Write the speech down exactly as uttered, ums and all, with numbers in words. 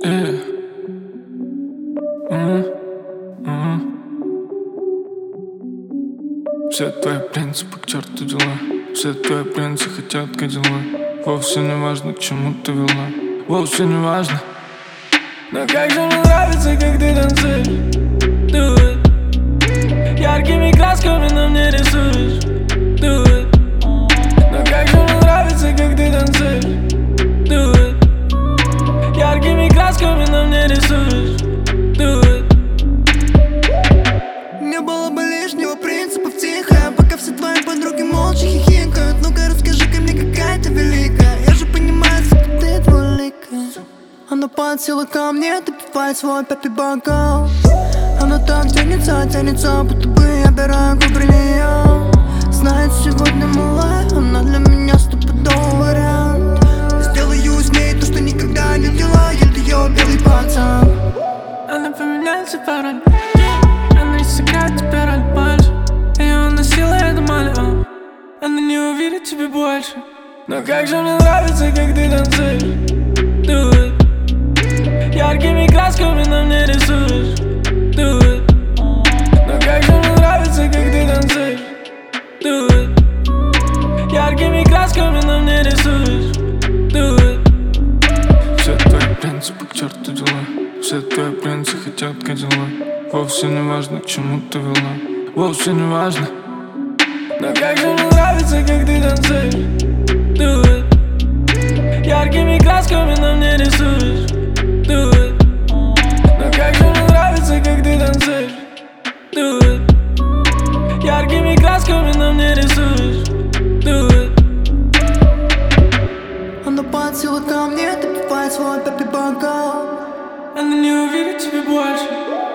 Yeah. Mm-hmm. Mm-hmm. Все твои принципы к черту дела. Все твои принцы хотят кадиллак. Вовсе не важно, к чему ты вела. Вовсе не важно. Но как же мне нравится, как ты танцуешь. Do it. Яркими красками на мне рисуешь. Do it. Но как же мне нравится, как ты танцуешь. Do it. Яркими красками на мне рисуешь. Do it. Не было бы лишнего принципов тихо, пока все твои подруги молча хихикают. Ну-ка расскажи-ка мне, какая ты великая. Я же понимаю, что ты двуликая. Она подсела ко мне, допивает свой пятый бокал. Она так тянется, тянется, будто бы я бираю губы ее. Знает, сегодня малая, она для меня стопудовый вариант. Я сделаю с ней то, что никогда не делает ее белый пацан. Она поменяется пароль. Она не сыграет теперь роль больше. Ее носила, я думала, а она не увидит тебе больше. Но как же мне нравится, как ты танцуешь. Do it. Яркими красками на мне рисуешь. Do it. Но как же мне нравится, как ты танцуешь. Do it. Яркими красками на мне рисуешь. Do it. Все твои принципы к черту дела. Все твои принцы хотят кадиллак. Вовсе не важно, к чему ты вела. Вовсе не важно. Но как же мне нравится, как ты танцуешь. Do it. Яркими красками на мне рисуешь. Do it. Но как же мне нравится, как ты танцуешь. Do it. Яркими красками на мне рисуешь. Do it. Она подсела ко мне, допивает свой пятый бокал. Она не увидит тебя больше.